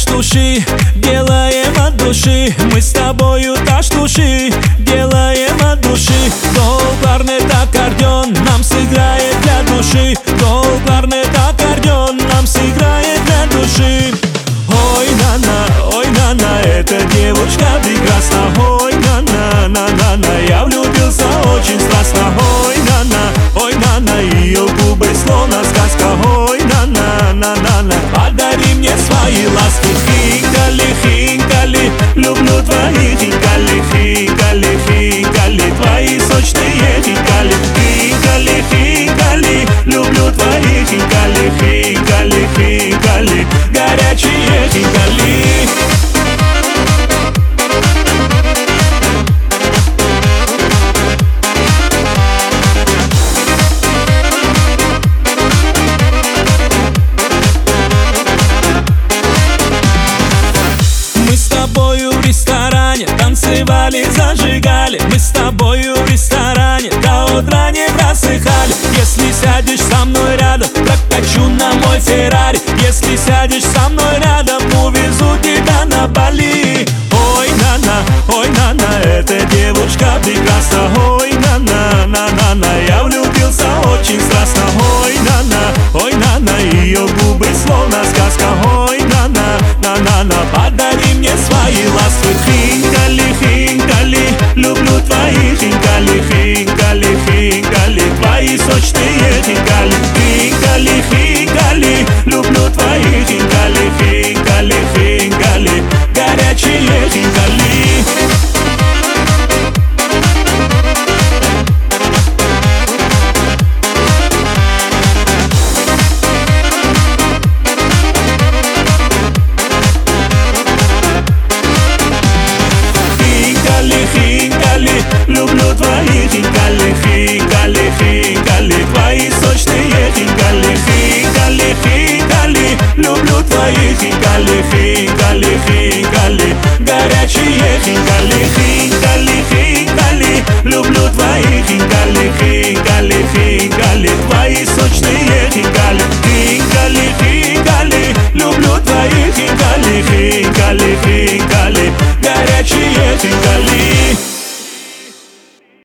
таштуши делаем от души. Мы с тобою таштуши делаем от души. Гол-кларнет аккордеон нам сыграет для души. Гол-кларнет аккордеон нам сыграет для души. Ой, на, эта девушка прекрасна. Ой, на, я влюбился очень страстно. Ой, на, ее губы словно сказка. Ой, на, подари мне свои ласки. Хинкали, хинкали, люблю твои хинкали. Хинкали, хинкали, твои сочные хинкали. Хинкали, хинкали, люблю твои хинкали. Хинкали, хинкали, горячие хинкали. Мы с тобою в ресторане танцевали, зажигали. Мы с тобою в ресторане до утра не просыхали. Если сядешь со мной рядом, прокачу на мой Феррари. Если сядешь со мной